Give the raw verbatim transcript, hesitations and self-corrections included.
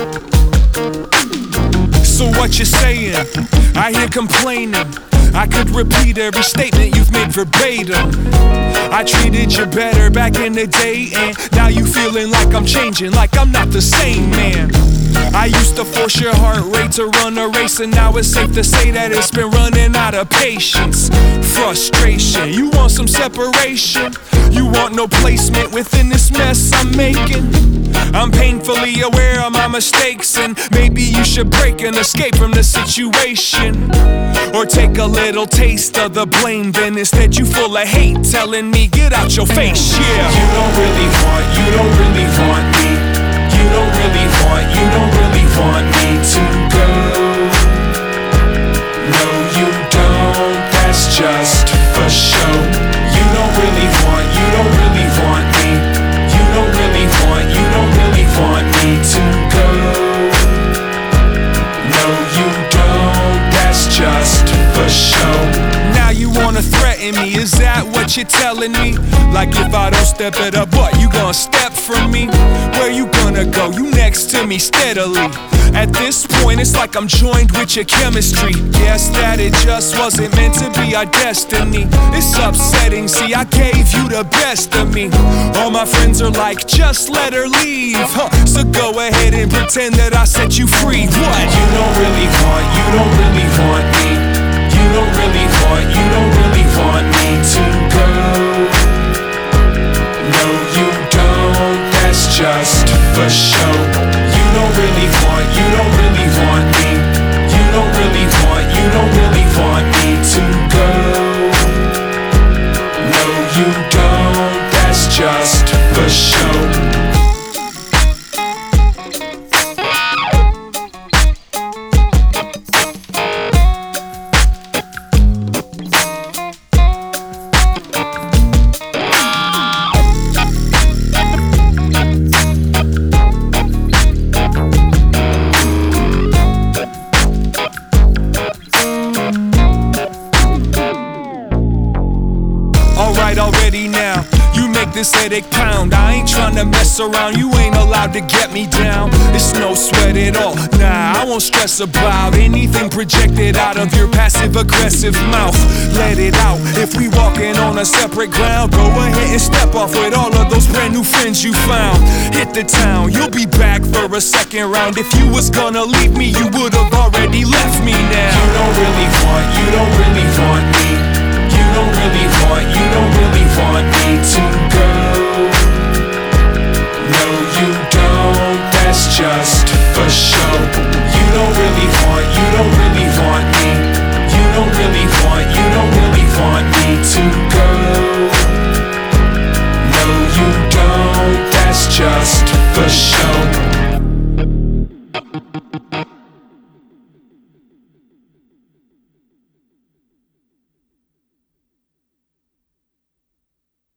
So what you saying? I hear complaining. I could repeat every statement you've made verbatim. I treated you better back in the day, and now you feeling like I'm changing, like I'm not the same man. I used to force your heart rate to run a race, and now it's safe to say that it's been running out of patience. Frustration, you want some separation. You want no placement within this mess I'm making. I'm painfully aware of my mistakes, and maybe you should break and escape from the situation, or take a little taste of the blame. Then instead you full of hate, telling me get out your face. Yeah, you don't really want, you don't really want me. You don't really want, you don't really want me to go. No, you don't, that's just for show. You don't really want, you don't really want me. You don't really want, you don't really want me to go. No, you don't, that's just for show. Now you wanna threaten me, is that what you're telling me? Like if I don't step it up, what, you gonna step from me? Where you gonna go? You next to me steadily. At this point it's like I'm joined with your chemistry. Guess that it just wasn't meant to be our destiny. It's upsetting, see I gave you the best of me. All my friends are like, just let her leave, huh? So go ahead and pretend that I set you free. What? You don't really want, you don't really want me. You don't really want, you don't really want me to go. No, you don't, that's just for show. You don't really want, you don't really want me. You don't really want, you don't really want me to go. No, you don't, that's just for show. Already now, you make this headache pound. I ain't tryna mess around, you ain't allowed to get me down. It's no sweat at all, nah, I won't stress about anything projected out of your passive-aggressive mouth. Let it out, if we walking on a separate ground, go ahead and step off with all of those brand new friends you found. Hit the town, you'll be back for a second round. If you was gonna leave me, you would've already left me now. You don't really want, you don't really want me. You don't really want, you don't really want